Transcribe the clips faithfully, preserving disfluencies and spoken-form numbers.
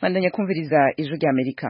bandanya kumviriza ijwi rya Amerika.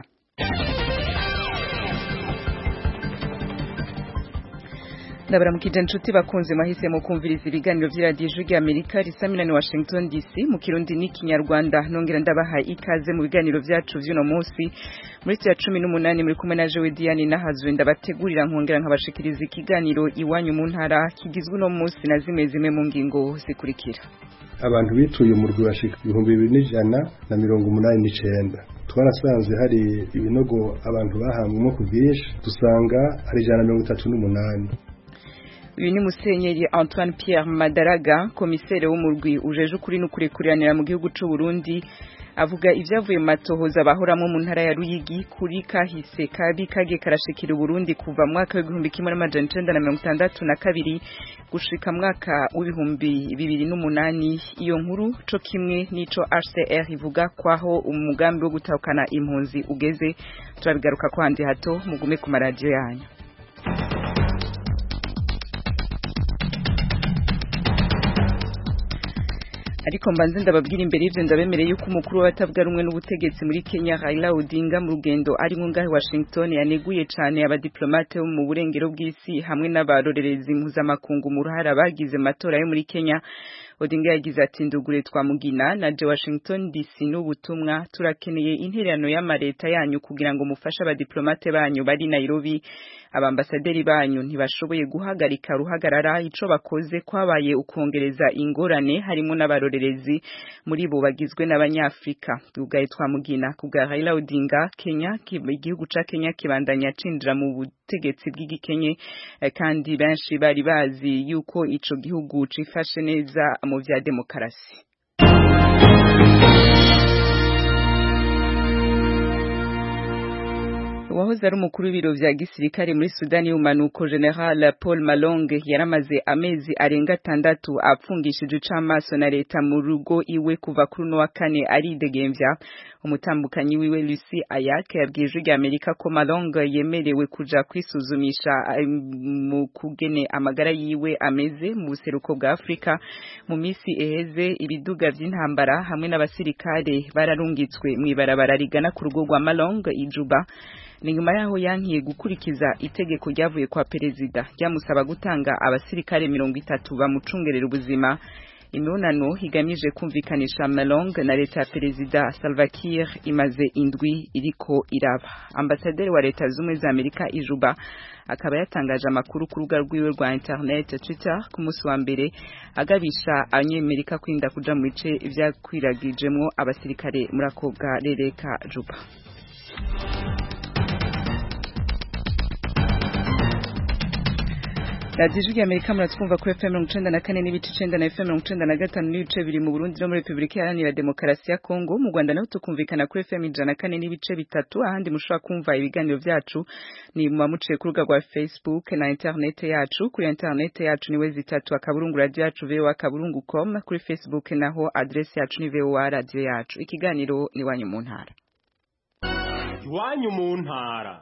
Ndabaramukije nshuti bakunze mahisemo kumviriza ibiganiro by'iradiyo ijwi rya Amerika risamina ni Washington D C mu Kirundi n'Ikinyarwanda. Nongera ndabaha ikaze mu biganiro byacu vy'uno munsi muri ya cumi n'umunani muri kumwe na Jewe Diane Nahazwe ndabategurira nkongera nkabashikiriza ikiganiro iwanyu mu ntara kigizwe no munsi na zimwe zimwe mu ngingo zikurikira. Abantu bituye umurwi bashika ibihumbi bibiri n'ijana na mirongo umunani n'icenda. Twarasanze hari ibinogo abantu bahambwemo ku bwinshi dusanga hari ijana na mirongo itatu n'umunani. Uyu ni Musenyeri Antoine Pierre Madaraga, komisere w'umurwi ujeje ukuri n'ukurekuranira mu gihugu c'u Burundi, avuga ivyavuye mu matohoza bahoramo mu ntara ya Ruyigi kuri kahise kabi kage karashikira Burundi kuva mu mwaka w'igihumbi kimwe n'amajana icenda na mirongo itandatu na kabiri gushika mwaka w'ibihumbi bibiri n'umunani. Iyo nkuru co kimwe n'ico R C R ivuga kwaho umugambi wo gutahukana impunzi ugeze turabigaruka ko handi hato mugume ku maradiyo yanyu. Ariko mbanze ndababwira imbere y'ivyo ndabemereye yuko umukuru w'abatavuga rumwe n'ubutegetsi muri Kenya Raila Odinga mu rugendo ari mu ngahe Washington yaneguye cane abadiplomate bo mu burengero bw'isi hamwe n'abarorerezi mpuzamakungu mu ruhara bagize matora yo muri Kenya. Odinga yagize ati ndugure twamugina naje Washington D C n'ubutumwa turakeneye intererano y'amareta yanyu kugira ngo mufashe abadiplomate banyu bari Nairobi. Abambasaderi banyu ntibashoboye guhagarika ruhagarara ico bakoze kwabaye ukongereza ingorane harimo n'abarorerezi muri bo bagizwe n'abanyafrika. Ugaye twamugina kubwa Raila Odinga Kenya igihugu ca Kenya kibandanya cinjira mu butegetsi bw'igikenye kandi benshi bari bazi yuko ico gihugu cifashe neza mu vya demokarasi. Wahoze ari umukuru w'ibiro vya gisirikare muri Sudani y'umanuko General Paul Malong yaramaze amezi arenga atandatu apfungishije icamaso na leta mu rugo iwe kuva kuri no wa kane ari degemvya. Umutambukanyi wiwe Lucy Ayak yabwiye ijwi rya Amerika ko Malong yemerewe kuja kwisuzumisha mu kugene amagara yiwe ameze mu buseruko bwa Afrika. Mu misi eheze ibiduga vy'intambara hamwe n'abasirikare bararungitswe mwibarabara rigana ku rugo rwa Malong ijuba. Ni nyuma yaho yankiye gukurikiza itegeko ryavuye kwa perezida ryamusaba gutanga abasirikare mirongo itatu bamucungerera ubuzima. Imibonano higamije kumvikanisha Malong na leta ya perezida Salva Kiir imaze indwi iriko iraba. Ambasaderi wa leta z'umwe za Amerika ijuba akaba yatangaje amakuru ku rubuga rwiwe rwa internet Twitter ku munsi wa mbere agabisha abanyamerika kwirinda kuja mu bice vyakwiragijemwo abasirikare muri ako karere ka Juba. Radio Ijwi Amerika muratwumva kuri F M mirongo icenda na kane n'ibice icenda na F M mirongo icenda na gatanu n'ibice biri mu Burundi no muri Republika Iharanira Demokarasi ya Kongo. Mu Rwanda naho tukumvikana kuri F M ijana na kane n'ibice bitatu. Ahandi mushobora kumva ibiganiro vyacu ni mu muciye ku rubuga rwa Facebook na internet yacu. Kuri internet yacu ni wezi itatu akaburungu radio yacu v o a kaburungu com. Kuri Facebook naho adresse yacu ni v o a radio yacu. Ikiganiro ni wanyu mu ntara. Iwanyu mu ntara.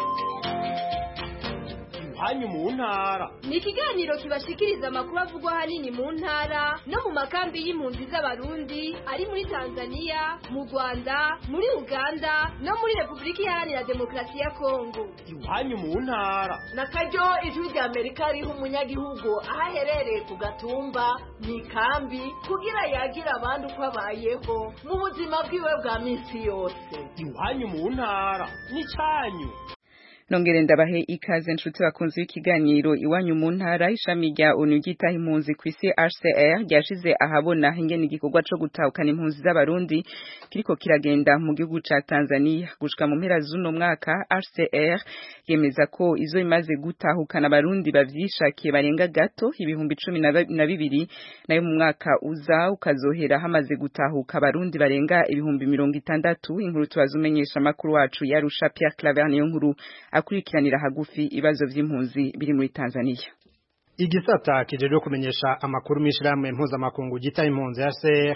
Hanyu mu ntara ni ikiganiro kibashikiriza amakuru avugwa hanini mu ntara no mu makambi y'impunzi z'abarundi ari muri Tanzania, mu Rwanda, muri Uganda no muri Republika Iharanira Demokarasi ya Kongo. Hanyu mu ntara na karyo ijwi rya Amerika riha umunyagihugu ahaherereye ku gatumba ni kambi kugira yagira abandi uko abayeho mu buzima bwiwe bwa minsi yose. Hanyu mu ntara ni canyu. Nongere ndabahe ikaze nshuti bakunze w'ikiganiro iwanyu mu ntara. Ishami rya O N U ryitaho impunzi kw'isi R C R ryashize ahabona ingene igikorwa co gutahukana impunzi z'abarundi kiriko kiragenda mu gihugu ca Tanzania. Gushika mu mpera z'uno mwaka R C R yemeza ko izo imaze gutahukana abarundi bavyishakiye barenga gato ibihumbi cumi na bibiri, nayo mu mwaka uza ukazohera hamaze gutahuka abarundi barenga ibihumbi mirongo itandatu. Inkuru tubazumenyesha makuru wacu yarusha Pierre Claver niyo nkuru akurikiranira hagufi ibibazo vy'impunzi biri muri Tanzania. Igisata kijeje kumenyesha amakuru mishirahamwe mpuzamakungu gita impunzi ya C R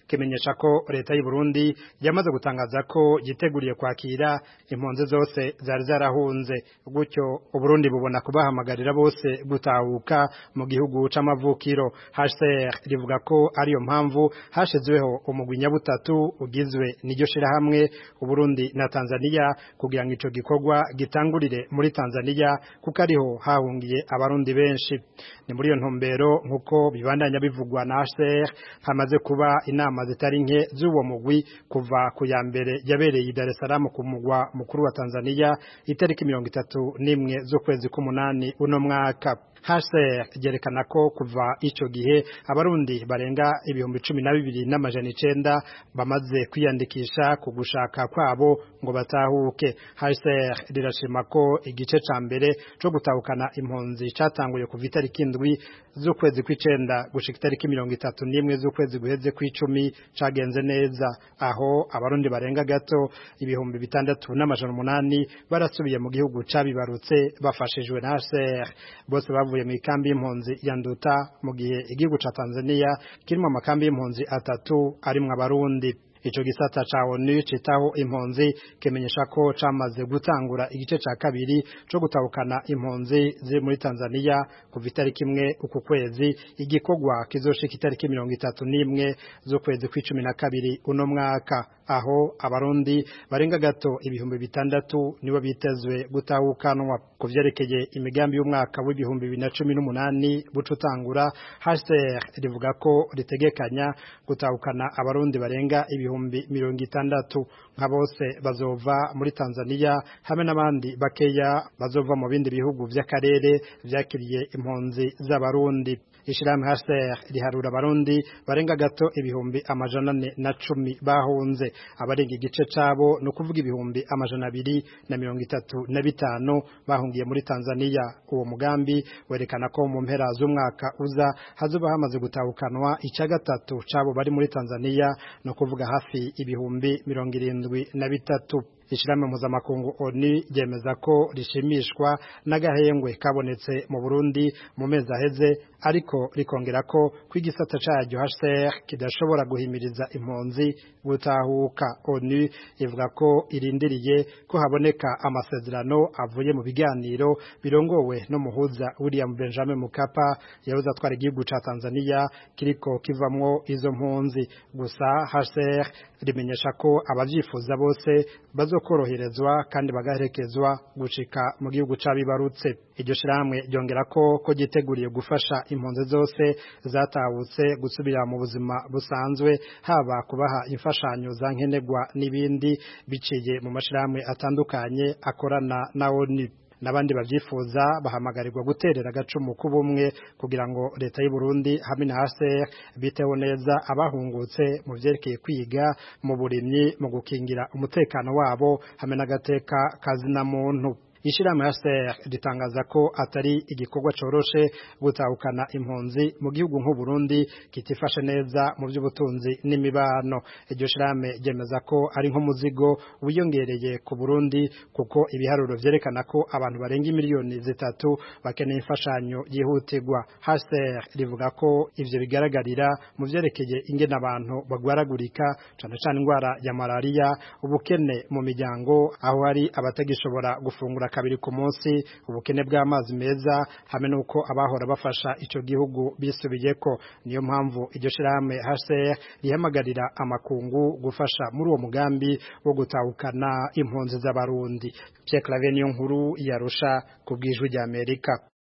kimenyesha ko leta y'u Burundi yamaze gutangaza ko yiteguriye kwakira impunzi zose zari zarahunze gutyo u Burundi bubona kubahamagarira bose gutahuka mu gihugu c'amavukiro. H C R rivuga ko ariyo mpamvu hashizweho umugwi nyabutatu ugizwe n'iryo shirahamwe u Burundi na Tanzania kugira ngo ico gikorwa gitangurire muri Tanzania kuko ariho hahungiye abarundi benshi. Ni muri iyo ntumbero nkuko bibandanya bivugwa na H C R hamaze kuba inama zitari nke z'uwo mugwi kuva ku ya mbere yabereye i Dar es Salaam ku mugwa mukuru wa Tanzania itariki mirongo itatu n'imwe z'ukwezi k'umunani uno mwaka. H C R yerekana ko kuva ico gihe abarundi barenga ibihumbi cumi na bibiri n'amajana icenda bamaze kwiyandikisha ku gushaka kwabo ngo batahuke. H C R rirashima ko igice ca mbere co gutahukana impunzi catanguye kuva itariki indwi z'ukwezi kw'icenda gushika itariki mirongo itatu n'imwe z'ukwezi guheze kw'icumi cagenze neza, aho abarundi barenga gato ibihumbi bitandatu n'amajana umunani barasubiye mu gihugu cabibarutse bafashijwe na H C R. Bose bavuye mu ikambi y'impunzi ya Nduta mu gihe igihugu ca Tanzania kirimo amakambi y'impunzi atatu arimwo abarundi. Ico gisata ca ONU citaho impunzi kimenyesha ko camaze gutangura igice ca kabiri co gutahukana impunzi ziri muri Tanzania kuva itariki imwe uku kwezi, igikorwa kizoshika itariki mirongo itatu n'imwe z'ukwezi kw'icumi na kabiri uno mwaka, aho abarundi barenga gato ibihumbi bitandatu nibo bitezwe gutahukanwa. Kuvyerekeye imigambi y'umwaka w'ibihumbi bibiri na cumi n'umunani bucutangura, H C R rivuga ko ritegekanya gutahukana abarundi barenga ibihumbi mirongo itandatu, nka bose bazova muri Tanzania hamwe n'abandi bakeya bazova mu bindi bihugu vy'akarere vyakiriye impunzi z'abarundi. Ishirahamwe H C R riharura abarundi barenga gato ibihumbi amajana ane na cumi bahunze, abarenga igice cabo no kuvuga ibihumbi amajana abiri na mirongo itatu na bitanu bahungiye muri Tanzania. Uwo mugambi werekana ko mu mpera z'umwaka uza hazoba hamaze gutahukanwa ica gatatu cabo bari muri Tanzania no kuvuga hafi ibihumbi mirongo irindwi na bitatu. Ishirahamwe mpuzamakungu ONU ryemeza ko rishimishwa n'agahengwe kabonetse mu Burundi mu mezi aheze, ariko rikongera ko kwigisata caryo H C R kidashobora guhimiriza impunzi gutahuka. ONU ivuga ko irindiriye ko haboneka amasezerano avuye mu biganiro birongowe no muhuza William Benjamin Mkapa yahoze atwara igihugu ca Tanzania kiriko kivamwo izo mpunzi. Gusa H C R rimenyesha ko abavyifuza bose bazokoroherezwa kandi bagaherekezwa gushika mu gihugu cabibarutse. Iryo shirahamwe ryongera ko ko giteguriye gufasha impunzi zose zatahutse gusubira mu buzima busanzwe, haba kubaha imfashanyo za nkenerwa n'ibindi biciye mu mashirahamwe atandukanye akorana na ONU. Nabandi bavyifuza bahamagarirwa guterera agacumu k'ubumwe kugira ngo leta y'u Burundi hamwe na H C R biteho neza abahungutse mu vyerekeye kwiga, mu burimyi, mu gukingira umutekano wabo hamwe n'agateka kazina muntu. Ishirahamwe H C R ritangaza ko atari igikorwa coroshe gutahukana impunzi mu gihugu nk'u Burundi kitifashe neza mu by'ubutunzi n'imibano. Iryo shirahamwe ryemeza ko ari nk'umuzigo wiyongereye ku Burundi kuko ibiharuro vyerekana ko abantu barenga miliyoni zitatu bakeneye imfashanyo yihutirwa. H C R rivuga ko ivyo bigaragarira mu vyerekeye ingene abantu bagwaragurika, cane cane indwara ya malaria, ubukene mu miryango aho hari abatagishobora gufungura kabiri ku munsi, ubukene bw'amazi meza hamwe nuko abahora bafasha ico gihugu bisubiyeko. Niyo mpamvu iryo shirahamwe H C R rihamagarira amakungu gufasha muri uwo mugambi wo gutahukana impunzi z'abarundi. Pierre Claver niyo nkuru yarusha ku bw'ijwi rya Amerika.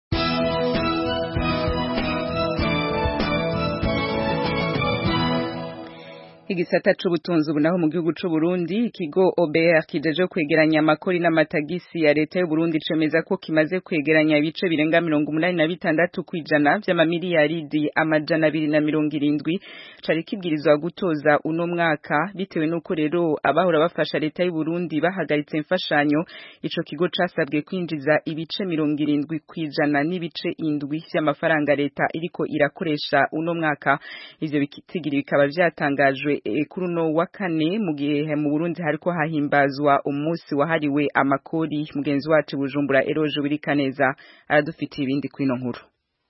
Igisata c'ubutunzi bunaho mu gihugu c'u Burundi, ikigo O B R kijeje kwegeranya amakori n'amatagisi ya leta y'u Burundi cemeza ko kimaze kwegeranya ibice birenga mirongo umunani na bitandatu kwijana vy'amamiliyaridi amajana abiri na mirongo irindwi cari kibwirizwa gutoza uno mwaka, bitewe nuko rero abahora bafasha leta y'u Burundi bahagaritse imfashanyo. Ico kigo casabwe kwinjiza ibice mirongo irindwi kwijana n'ibice indwi vy'amafaranga leta iriko irakoresha uno mwaka. Ivyo bikitigiri bikaba vyatangajwe kuri uno wa kane mu gihe mu Burundi hariko hahimbazwa umunsi wahariwe amakori. Mugenzi wacu Bujumbura Eroje Birikaneza aradufitiye ibindi kwino nkuru.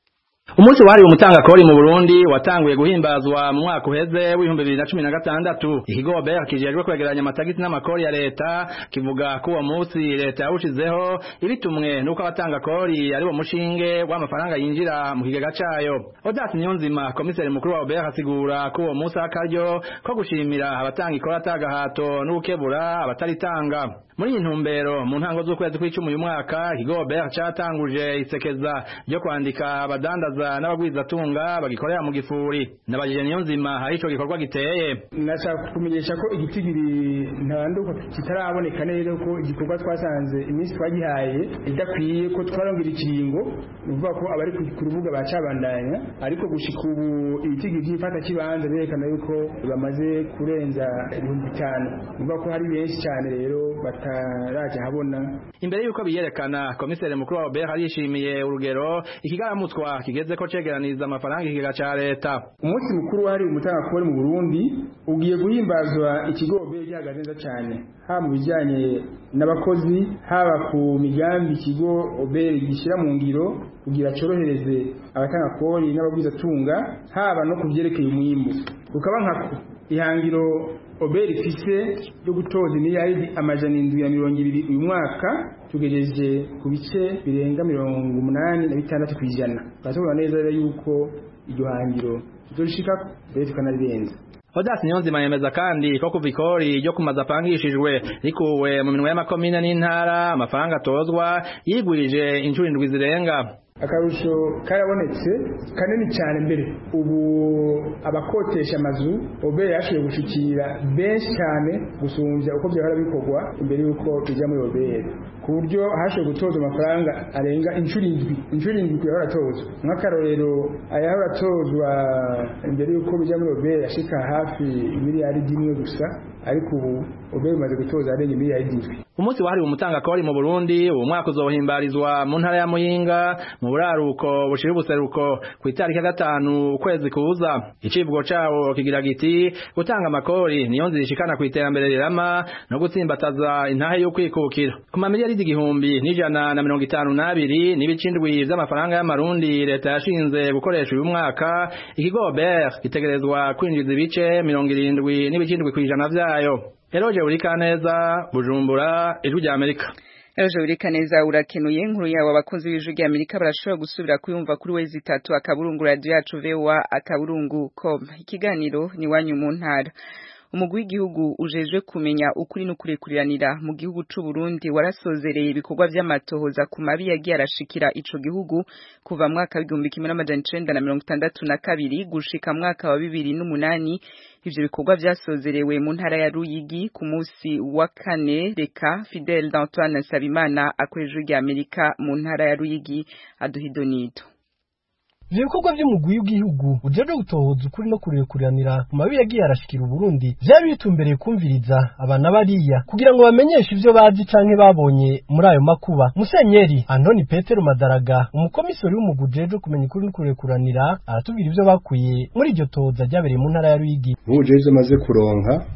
Umunsi wahariwe umutangakori mu Burundi watanguye guhimbazwa mu mwaka uheze w'ibihumbi bibiri na cumi na gatandatu. Ikigo B E R kijejwe kwegeranya amatagisi n'amakori ya leta kivuga ko uwo munsi leta yawushizeho ibitumwe nuko abatangakori ari bo mushinge w'amafaranga yinjira mu kigega cayo. Odas Niyonzima, komiseri mukuru wa B E R, asigura ko uwo munsi akaryo ko gushimira abatanga ikora atagahato n'ukebura abataritanga. Muri iyi ntumbero mu ntango z'ukwezi kw'icumi uyu mwaka ikigo B E R catanguje isekeza ryo kwandika abadandaza n'abagwizatunga bagikorera mu gifuri. Nabajije Niyonzima hari ico gikorwa giteye. Nashaka kumenyesha ko igitigiri ntabanduka kitaraboneka neza ko igikorwa twasanze iminsi twagihaye idakwiye ko twarongera ikiringo nuvuga ko abari ku rubuga bacabandanya ariko gushika ubu igitigiri gifata kibanza berekana yuko bamaze kurenza ibihumbi bitanu. Nuvuga ko hari benshi cyane rero bataraje habona. Imbere yuko biyerekana komiseri mukuru wa B E R yishimiye urugero ikigaramutswa kigeze ko cegeraniza amafaranga ikigega ca leta. Umunsi mukuru wari umutangakori mu Burundi ugiye guhimbazwa ikigo B E R gihagaze neza cyane ha mu bijyanye n'abakozi haba ku migambi ikigo B E R gishira mu ngiro kugira corohereze abatangakori n'abagwizatunga haba no kuvyerekeye umwimbu. Ukaba nkako ihangiro B E R ifise yo gutoza miliyari amajana indwi ya mirongo ibiri uyu mwaka tugejeje ku bice birenga mirongo umunani na bitandatu kw'ijana. Bazobona neza yuko iryo hangiro tuzoshika rero tukanarirenza. Odas Niyonzima yemeza kandi ko kuva ikori ryo kumaza apangishijwe rikuwe mu minwe y'amakomine n'intara amafaranga atozwa yigwirije inshuro indwi zirenga. Akarusho karabonetse kanini cyane mbere ubu abakotesha amazu B E R yashoboye gushikira benshi cyane gusumvya uko byahora bikorwa imbere yuko tujya muri B E R ku buryo hashoboye gutoza amafaranga arenga inshuro indwi inshuro indwi kuyahora atozwa nk'akarorero ayahora atozwa imbere yuko bijya muri B E R yashika hafi miliyari imwe gusa ariko ubu B E R imaze gutoza arenga miliyari indwi. Umunsi wahariwe umutangakori mu Burundi uwo mwaka uzohimbarizwa mu ntara ya Muyinga mu buraruko bushira ubuseruko ku itariki ya gatanu ukwezi kuza. Icivugo cawo kigira giti gutanga amakori niyo nzira ishikana ku iterambere rirama no gutsimbataza intahe yo kwikukira. Ku mamiliyari igihumbi n'ijana na mirongo itanu n'abiri n'ibicindwi vy'amafaranga y'amarundi leta yashinze gukoresha uyu mwaka ikigo B E R gitegerezwa kwinjiza ibice mirongo irindwi n'ibicindwi kw'ijana vyayo. Eroje Urikaneza, Bujumbura, Ijwi rya Amerika. Eroje Urikaneza urakenuye inkuru yawe abakunzi b'Ijwi rya Amerika barashobora gusubira kuyumva kuri wezi itatu akaburungu radio yacu V O A akaburungu com. Ikiganiro ni wanyu mu ntara. Umugwi w'igihugu ujejwe kumenya ukuri no kurekuriranira mu gihugu c'u Burundi warasozereye ibikorwa vy'amatohoza ku mabi yagiye arashikira ico gihugu kuva mwaka w'igihumbi kimwe n'amajana icenda na mirongo itandatu na kabiri gushika mwaka wa bibiri n'umunani. Ivyo bikorwa vyasozerewe mu ntara ya Ruyigi ku musi wa kane. Reka Fidel d'Antoine Sabimana akoreje rya Amerika mu ntara ya Ruyigi aduhidonito. Ibikorwa vy'umugwi w'igihugu ujeje gutohoza ukuri no kurekuriranira mu mabi yagiye arashikira Burundi vyari bitumbereye kumviriza abana bariya kugira ngo bamenyeshe ivyo bazi canke babonye muri ayo makuba. Musenyeri Antoni Petero Madaraga umukomisori w'umugwi ujeje kumenya ukuri no kurekuriranira aratubwira ivyo bakuye muri iryo tohoza ryabereye mu ntara ya Ruyigi. Ujeje maze kuronka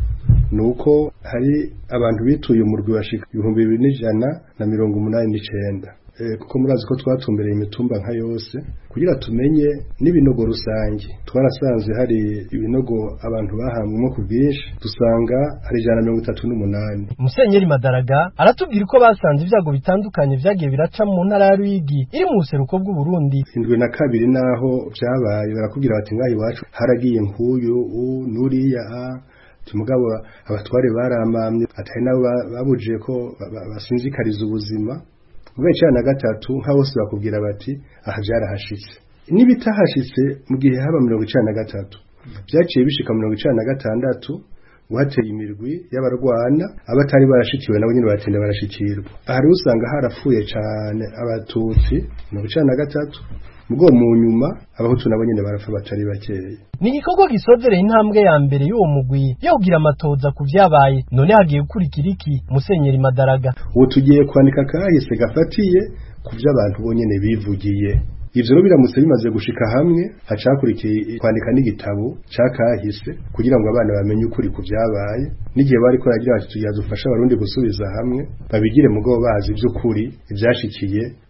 nuko hari abantu bituye umurwi washika ibihumbi bibiri n'ijana na mirongo umunani n'icenda. Kuko murazi ko twatumbereye imitumba nka yose kugira tumenye n'ibinogo rusange. Twarasanze hari ibinogo abantu bahambwemo ku bwinshi dusanga hari ijana na mirongo itatu n'umunani. Musenyeri Madaraga aratubwira uko basanze ivyago bitandukanye vyagiye biraca mu ntara ya Ruyigi iri mu buseruko bw'u Burundi. Indwi na kabiri naho vyabaye barakubwira bati ngaho iwacu haragiye nkuyu nuriya tumugabo abatware baramamye atari nabo babujije ko basinzikariza ubuzima. Mwe cyana gatatu nka bose bakubwira bati aha byarahashitse. Nibitahashitse mu gihe haba mirongo icana na gatatu byaciye bishika mirongo icana na gatandatu wateye imirwi y'abarwana abatari barashikiwe nabo nyine batende barashikirwa. Ahari usanga harapfuye cyane abatutsi mirongo icana na gatatu mugo mu nyuma abahutu nabo nyine barapfa batari bakeye. Ni igikorwa gisozereye intambwe ya mbere y'uwo mugwi yo kugira amatoza ku vyabaye. None hagiye gukurikira iki? Musenyeri Madaraga ubu tugiye kwandika kahise gafatiye ku vy'abantu bonyene bivugiye. Ivyo no biramutse bimaze gushika hamwe hacakurikiye kwandika n'igitabo cakahise kugira ngo abana bamenye ukuri ku vyabaye n'igihe bari ko yagira ati tujya dufasha abarundi gusubiza hamwe babigire mugo bazi by'ukuri ivyashikiye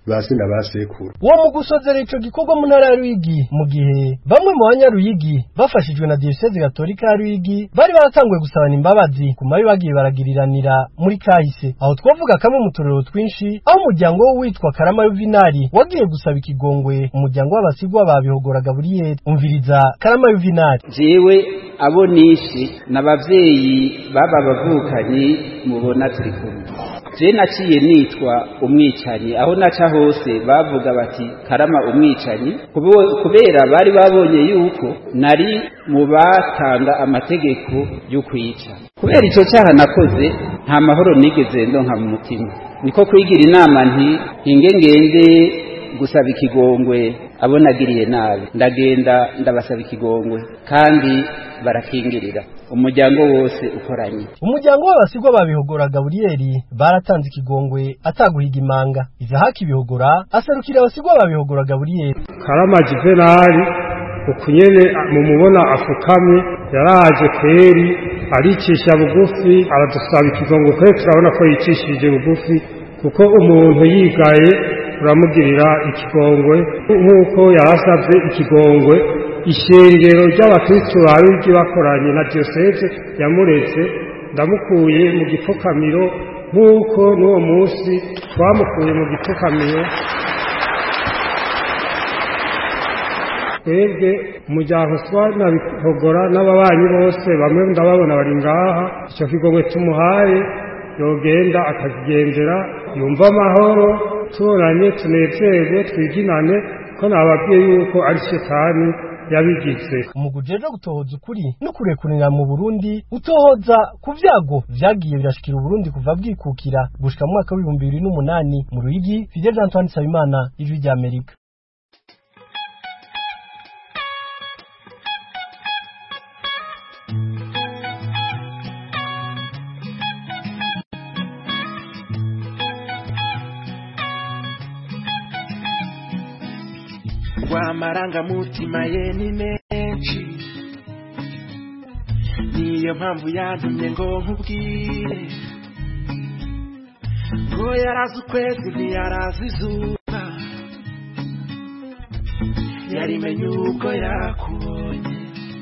basi na basekuru. Uwo mu gusozera ico gikorwa mu ntara ya Ruyigi mu gihe bamwe mu banyaruyigi bafashijwe na Diocese Gatolika ya Ruyigi bari baratanguye gusabana imbabazi ku mabi bagiye baragiriranira muri kahise. Aho twavuga kamwe mu turero twinshi aho umuryango witwa Karama Yuvinari wagiye gusaba ikigongwe umuryango w'abasigwa babihogora Gabriel. Umviriza Karama Yuvinari. Jewe abo nishi n'abavyeyi baba bavukanye mubona turi kumwe. Je naciye nitwa umwicanyi aho naca hose bavuga bati Karama umwicanyi kubera bari babonye yuko nari mu batanga amategeko yo kwica. Kubera ico cyaha nakoze nta mahoro nigeze ndonka mu mutima, niko kwigira inama nti hinge ngende gusaba ikigongwe abo nagiriye nabi, ndagenda ndabasaba ikigongwe kandi barakingirira umuryango wose ukoranye. Umuryango w'abasigwa babihogora Gabriel baratanze ikigongwe ataguhiga imanga. Izahaki bihogora aserukira abasigwa babihogora Gabriel. Karama Juvenali ukunyene mu mubona afukamye yaraje kweri aricisha bugufi aradusaba ikigongwe kwe turabona ko yicishije bugufi kuko umuntu yigaye uramugirira ikigongwe nk'uko yarasabye ikigongwe. Ishengero ry'abakristo barugi bakoranye na Diocese yamuretse ndamukuye mu gipfukamiro nk'uko n'uwo munsi twamukuye mu gipfukamiro. Twebwe umuryango twanabihogora n'ababanyi bose bamwe ndababona bari ngaha, icyo kigongwe tumuhaye yogenda akakigendera yumva amahoro tubonanye tunezerwe twiginane ko nababwiye yuko ari Shetani yabigize. Umugujeje gutohoza ukuri no kurekurira mu Burundi utohoza ku vyago vyagiye birashikira Burundi kuva bwikukira gushika mu mwaka wa bibiri bibiri n'umunani mu Ruyigi. Fidel Antoine Sabimana, Ijwi rya Amerika. Wamaranga mutima ye ni menshi, niyo mpamvu yantumye ngo nkubwire ngo yarazi ukwezi ntiyarazi izuba, yarimenye ubwo yakubonye,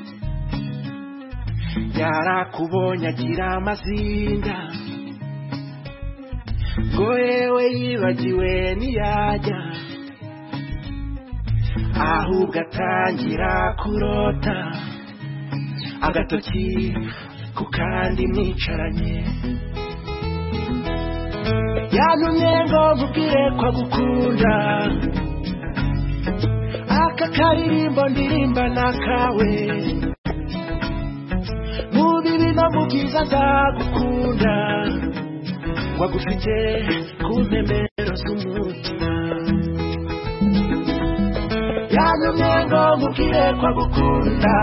yarakubonye agira amazinda ngo yewe yibagiwe ntiyajya, ahubwo atangira kurota agatoki ku kandi mwicaranye. Yantumye ngo nkubwire ko gukunda aka karirimbo ndirimba nakawe, mu bibi no mu byiza nzagukunda, wagufite ku mpembero z'umutima. Yantumye ngo nkubwire ko gukunda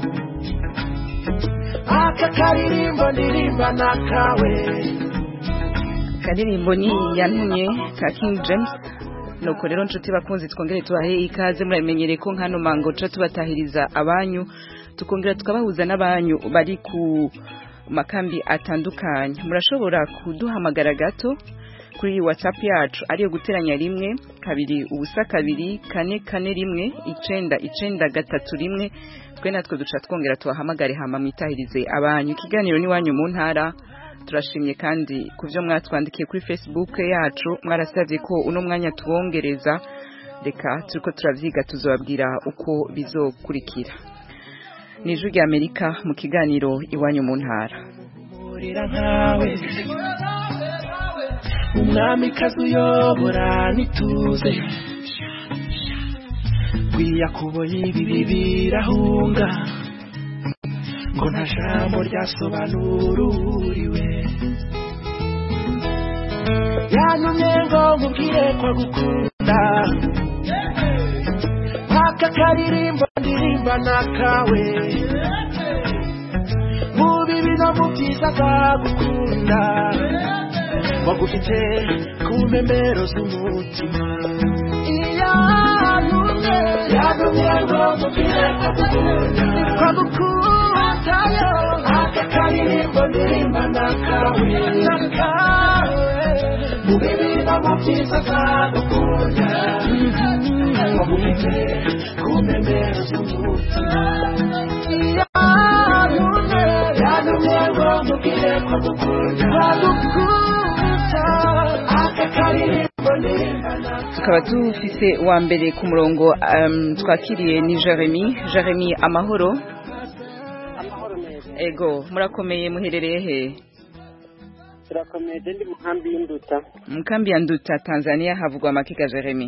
aka karirimbo ndirimba nakawe. Karirimbo ni yantumye ka King James. Nuko rero nshuti bakunzi twongere tubahe ikaze, muramenyereye ko nkano mango ca tubatahiriza abanyu tukongera tukabahuza n'abanyu bari ku makambi atandukanye. Murashobora kuduhamagara gato kuri WhatsApp yacu ariyo guteranya rimwe kabiri ubusa kabiri kane kane rimwe icenda icenda gatatu rimwe. Twe natwe duca twongera tubahamagare hama mwitahirize abanyu. Ikiganiro ni wanyu mu ntara. Turashimye kandi kuvyo mwatwandikiye kuri Facebook yacu, mwarasavye ko uno mwanya tubongereza, reka turiko turavyiga tuzobabwira uko bizokurikira. Ni Ijwi rya Amerika mu kiganiro iwanyu mu ntara. Umwami kazi uyobora nituze, wiyakuboye ibibi birahunga, ngo nta jambo ryasobanura uriwe. Yantumye ngo nkubwire ko gukunda aka karirimbo ndirimba nakawe, mu bibi no mu byiza nzagukunda, wagufite ku mpembero z'umutima. Yantumye yantumye ngo nkubwire ko gukunda ko gukunda aka karirimbo ndirimba nakawe, nakawe mu bibi no mu byiza azagukunda wamubite ku mpembero z'umutima yanumye ngo mubwire ko agukunda aka karirimbo nimbana. Tukaba dufise wa mbere ku murongo um, twakiriye ni Jeremy. Jeremy, amahoro. Amahoro neza. Ego, murakomeye muherereye he? Turakomeye ndi mu kambi y'Induta. Mu kambi ya Nduta Tanzania havugwa makika Jeremy.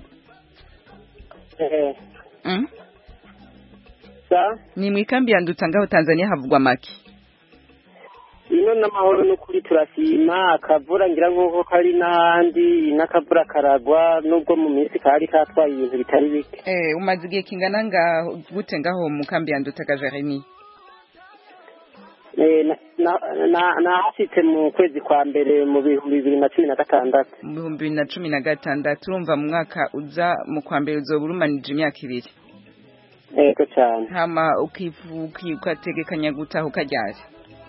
Eh. Mm? Sa? Ni mu kambi ya Nduta ngaho Tanzania havugwa maki. Ino n'amahoro n'ukuri turashima akavura ngira ngo kari n'ahandi n'akavura karagwa nubwo mu minsi kari katwaye ibintu bitari bike. Eh, umaze igihe kingana ngaho gute ngaho mu kambi ya Nduta ka Jeremy? Eh, na na na hasitse mu kwezi kwa mbere mu bihumbi bibiri na cumi na gatandatu. Mu bihumbi bibiri na cumi na gatandatu urumva mu mwaka uza mu kwa mbere uzoba urumanije imyaka ibiri. Ego cyane. Hama ukivukategekanya gutaha ukaryari?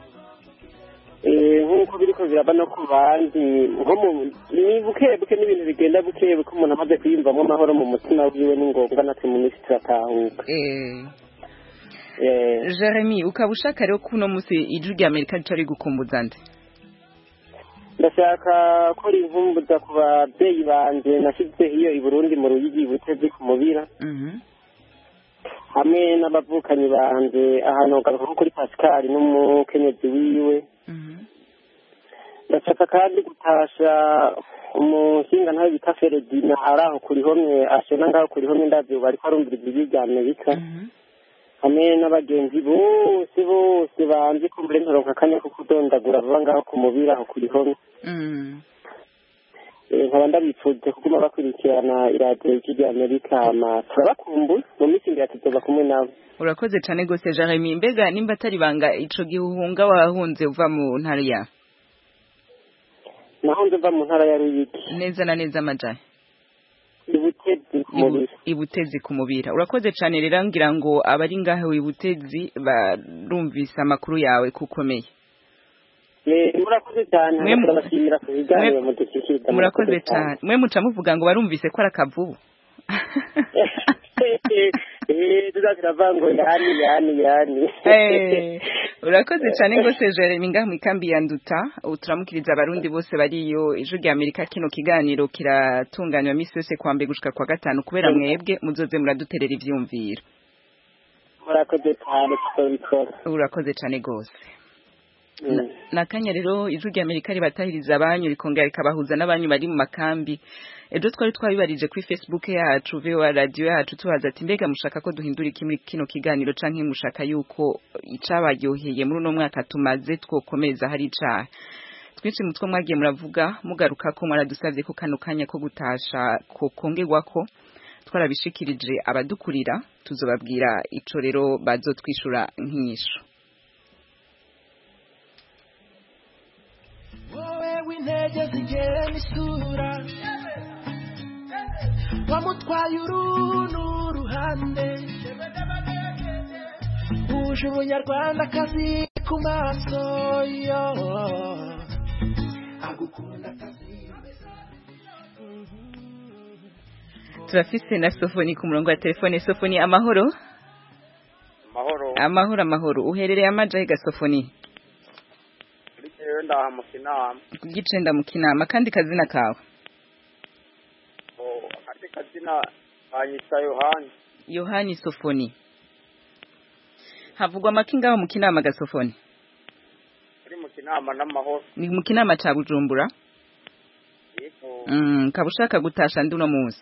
Eh, nkuko biriko biraba no ku bandi nko mu ni buke buke n'ibintu bigenda buke buke umuntu amaze kwiyumvamo amahoro mu mutima wiwe n'ingombwa natwe mu minsi turatahuka. Eh. Eh. Jeremy, ukaba ushaka rero kuno musi ijwi rya Amerika ricari gukumbuza nde? Ndashaka ko rinkumbuza ku babyeyi banje nashyize iyo i Burundi mu Ruyigi Butezi ku Mubira. Mhm. Hamwe n'abavukanyi banje ahantu garuka kuri Pascal n'umukenyezi wiwe. Mhm. Ndashaka kandi gutasha umushinga ntawe bita Feredina araho kuri homwe ashena ngaho kuri homwe ndavyo bariko arumvira ibyo bya Amerika. Mhm. Hamwe n'abagenzi bose bose banze kumbure ntoronka kanya ko kudondagura vuba ngaho ku Mubira aho kuri homwe. Mhm. Eh, nkaba ndabipfuje kuguma bakurikirana iradiyo y'Ijwi Amerika hama turabakumbuye mu minsi ngira tuzoba kumwe nabo. Urakoze cyane gose Jeremy, mbega nimba atari banga ico gihuhunga wahunze uva mu ntara ya? Nahunze uva mu ntara ya Ruyigi. Neza na neza amajaye. Ibutezi ku Mubira. Ibutezi ku Mubira. Urakoze cyane rero ngira ngo abari ngaho ibutezi barumvise amakuru yawe kukomeye. Eh, murakoze cyane turabashimira ku bijyanye mu dukikida. Murakoze cyane. Mwe muca muvuga ngo barumvise ko arakavubu. Eh, tuzakiravango yani yani yani. Eh, urakoze cyane gose Jeremy ngaho mu kambi ya Nduta. Uturamukiriza abarundi bose bariyo ijwi rya Amerika kino kiganiro kiratunganywa misi yose kwa mbere gushika kwa gatanu kubera mwebwe muzoze muraduterera ivyumviro. Murakoze cyane tukabikora. Urakoze cyane gose. Mm. Nakanya rero ijwi rya Amerika ribatahiriza abanyu rikongera rikabahuza n'abanyu bari mu makambi. Ejo twari twabibarije kuri Facebook yacu V O A radio yacu tubaza ati mbega mushaka ko duhindura iki kino kiganiro canke mushaka yuko icabaryoheye muri uno mwaka tumaze twokomeza hari icaha. Twinshi mutwe mwagiye muravuga mugaruka ko mwaradusavye ko kano kanya ko gutasha ko kongerwako twarabishikirije abadukurira tuzobabwira ico rero bazotwishura nk'inyisho. Wowe w'intege zigera n'isura wamutwaye uruntu ruhande uje umunyarwandakazi ku maso yo agukunda akazi. Turafise na Sofoni ku murongo wa telefone. Sofoni, amahoro? Amahoro. Amahoro amahoro. Uherereye amajahe ga Sofoni? Ndaha mu Kinama. Gicenda mu Kinama kandi kazina kawe? Oh, ati kazina anyita Yohani. Yohani Sofoni. Havugwa makinga mu Kinama ga Sofoni? Uri mu Kinama n'amahoro. Ni mu Kinama ca Bujumbura? Yego. Mm, kabushaka gutasha nduno munsi.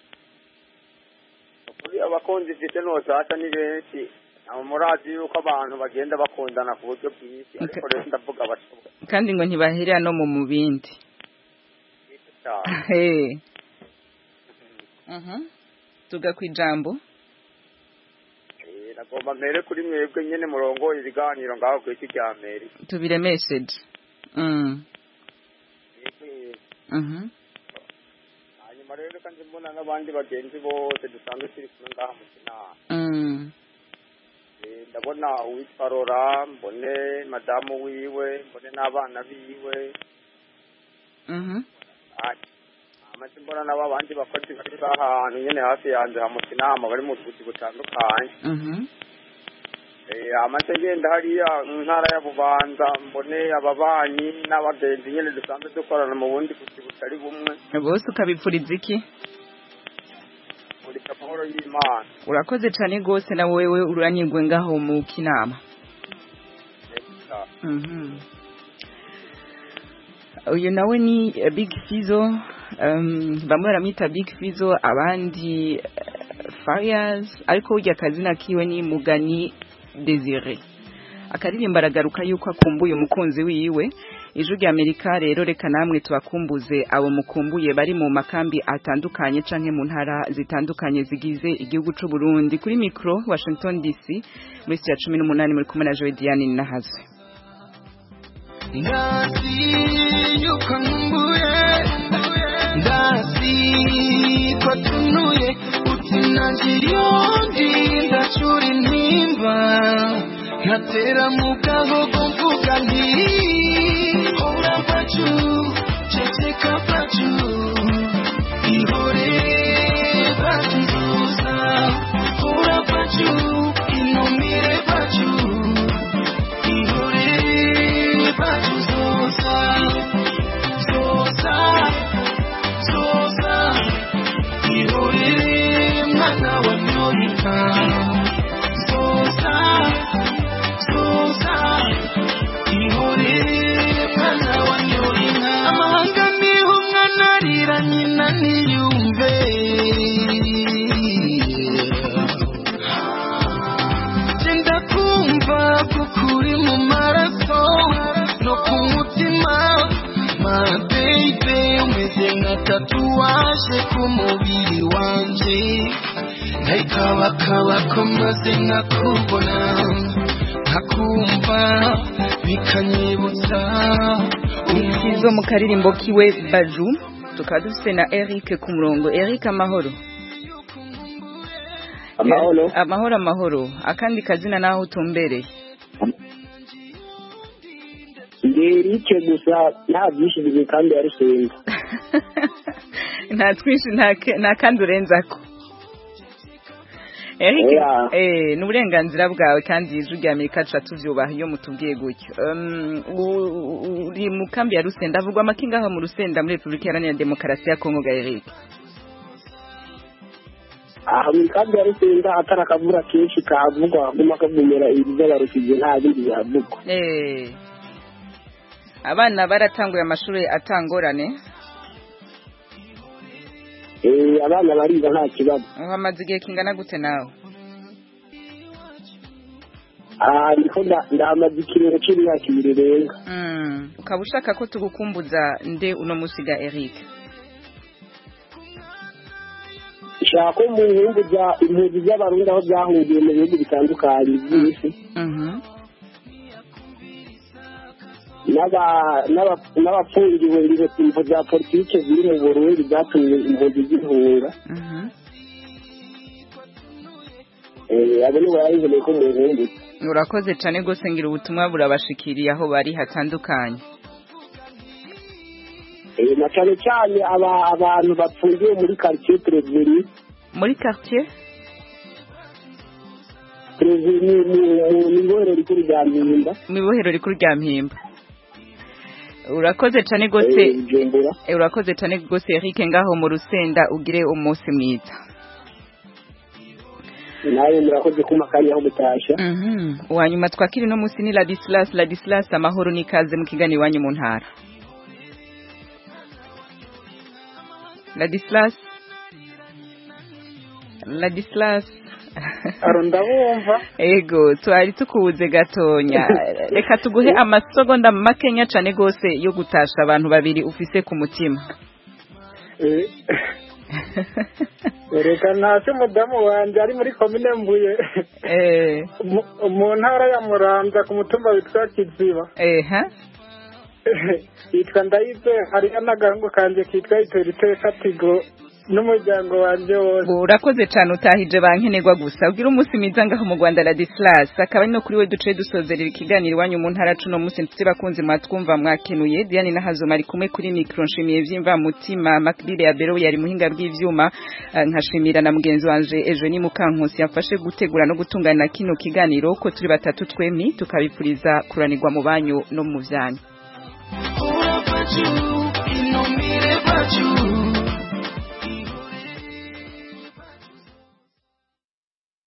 Kuri abakonzi zite no zata ni benshi. Amurazi yuko abantu bagenda bakondana ku buryo bwinshi ariko rero ndavuga abashoboka. Kandi ngo ntibahera no mu mubindi. Hey. Mhm. Tuga kwijambo. Eh, nagomba mere kuri mwebwe nyene murongo ibiganiro ngaho kwiki cya Amerika. Tubire message. Mm. Mhm. Hanyuma rero kandi mbona n'abandi bagenzi bose dusanzwe turi kumwe ngaha mu Kinama. Mm. Ndabona uwitwa Rora, mbone madamu wiwe, mbone n'abana biwe. Mhm. amaze mbona nabo abandi bakozi bari ahantu nyene hafi yanjye hamutse inama bari mu tuzi butandukanye amaze ngenda hariya mu ntara ya Bubanza mbone ababanyi n'abagenzi nyene dusanzwe dukorana mu bundi kuki butari bumwe bose ukabipfuriza iki muri amahoro y'Imana urakoze cyane gose na wewe uranyigwe ngaho mu kinama mhm uyu nawe ni Big Fizzo um, bamwe baramwita Big Fizzo abandi uh, Farias ariko urya kazina kiwe ni Mugani Desire akaririmba aragaruka yuko akumbuye umukunzi wiwe ijwi rya Amerika rero reka namwe tubakumbuze abo mukumbuye bari mu makambi atandukanye canke mu ntara zitandukanye zigize igihugu c'u Burundi kuri micro Washington D C muri ya cumi n'umunani muri kumwe na Joy Diane Nahazwe Ndasi yuko nkumbuye Ndasi ko tunuye utinagiryondi ndacura intimba nkatera mu gahogo mvuga nti hora pacu ceceka pacu ihore pacu nzuza hora pacu inumire pacu ihore pacu nzuza nzuza nzuza ihore mwana wa nyorika nzuza nzuza ihore mwana wa nyorika amahanga niho umwana arira nyina ntiyumve genda kumva kuko uri mu maraso no ku mutima my baby umeze nka tatuwaje ku mubiri wanje nkayikabakaba ko maze nkakubona nkakumva bikanyibutsa Fizzo mu karirimbo kiwe Baju tukaba dufite na Eric ku murongo Eric amahoro amahoro amahoro amahoro akandi kazina naho utumbereye Nderike gusa nta byishimiye kandi ari senga nta twishi nta kandi urenzako Eric yeah. eh n'uburenganzira bwawe kandi ijwi rya Amerika ca tuvyubaha iyo mutubwiye gutyo um, uri mu kambi ya Rusenda avugwa amakinga aho mu Rusenda muri Republika Iharanira Demokarasi ya Kongo ga Eric aha mu kambi ya Rusenda atara kavura kenshi kavugwa aguma kavumera ibizabarukije nta bindi bavugwa eh abana baratanguye amashuri atangorane eh abana bariga nta kibazo uhamaze igihe kingana gute nawe ah ndiko ndamaze ikirere cy'imyaka ibiri renga mm ukaba ushaka ko tugukumbuza nde uno musiga Eric shaka mu bihugu bya impunzi z'abarundi aho byahungiye mu bihugu bitandukanye by'isi mhm naba naba n'abapfungiwe ngo imvo za politike ziri mu Burundi zatumye impunzi zihunga mhm eh abo ni barayizeye ko mu Burundi urakoze cyane gose ngira ubutumwa burabashikiriye aho bari hatandukanye eh na cyane cyane aba abantu bapfungiwe muri quartier Treveri muri quartier Treveri mu ibohero rikuru rya Mpimba mu ibohero rikuru rya Mpimba urakoze cyane gose eh urakoze cyane gose Eric ngaho mu Rusenda ugire umunsi mwiza nawe murakoze kumakanya aho gutasha mhm wanyuma twakiri no musi ni Ladislas Ladislas amahoro nikaze mu kigani wanyu mu ntara Ladislas Ladislas arondabumva ego twari tukubuze gatonya reka tuguhe amasogonda makenya cyane gose yo gutasha abantu babiri ufise ku mutima eh reka ntacyo umudamu wanjye ari muri komine Mbuye eh mu ntara ya Muramvya ku mutumba witwa Kiziba eha yitwa Ndayize hari n'agahango kanje kitwa Iterite Katigo n'umuryango wanje wose. Urakoze cyane utahije bankenerwa gusa ugira umunsi mwiza ngaho mu Rwanda Ladislas akaba no kuri we duce dusozerera ikiganiro iwanyu mu ntara cuno munsi ntitse bakunze mwatwumva mwakenuye Diane na Hazoma ari kumwe kuri micro nshimiye vyimva mutima Makbile ya Bero yari muhinga bw'ivyuma nkashimira na mugenzi wanje Eugenie Mukankusi yafashe gutegura no gutungana kino kiganiro ko turi batatu twemi tukabipfuriza kuranirwa mu banyu no mu vyanyu.